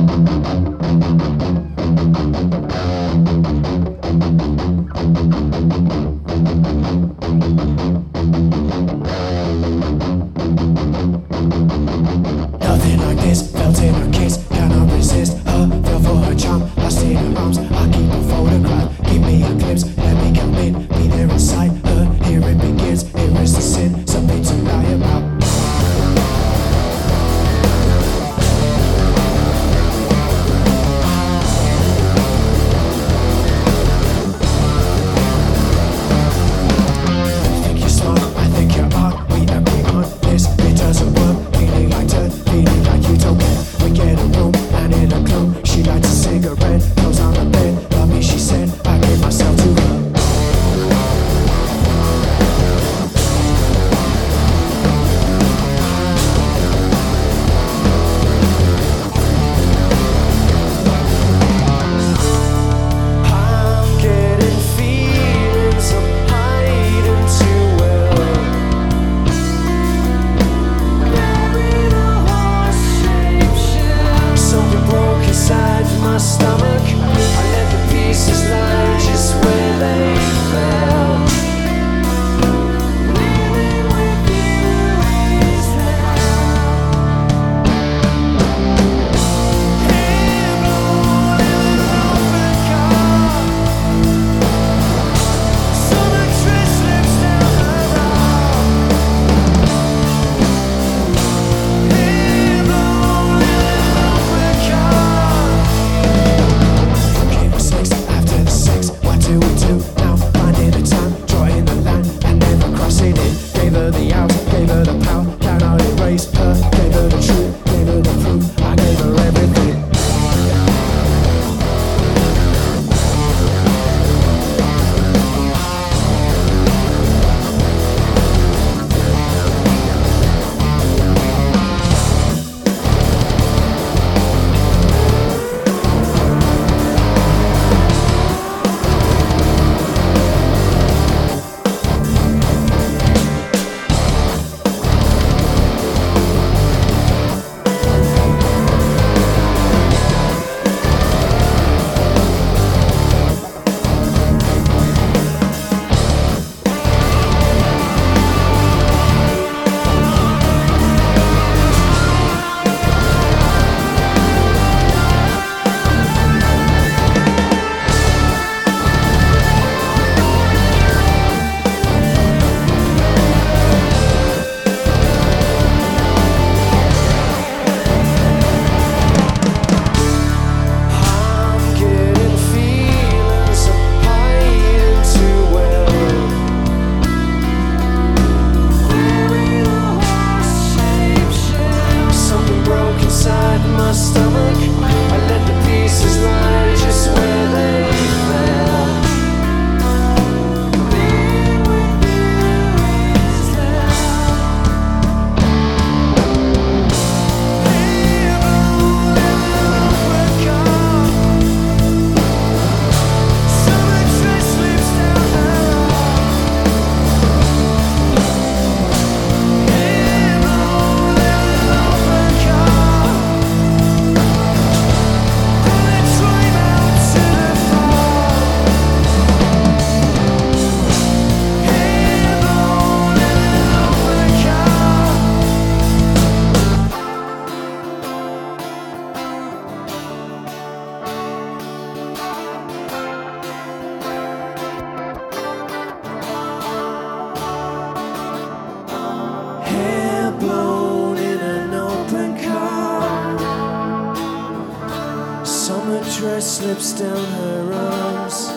Nothing like this, felt in her kiss, cannot resist her, fell for her charm, lost in her arms. I keep a photograph, give me a glimpse, let me come in, be there inside her. Here it begins, here is the sin, something to lie about. Clothes on the bed, love me, she said. I gave myself to her. I'm getting feelings, I'm hiding too well. Buried a heart-shaped shell. Something broke inside my stomach. I let the pieces lie just where they fell. Living with you is hell. Hair blown in an open car. Summer tree slips down her arm. Hair blown in an open car. After the sex, what do we do now? Finding the time, drawing the line, and never crossing it. Gave her the out, gave her the power, cannot erase her. Gave her the truth, gave her the proof, I gave her everything. Dress slips down her arms.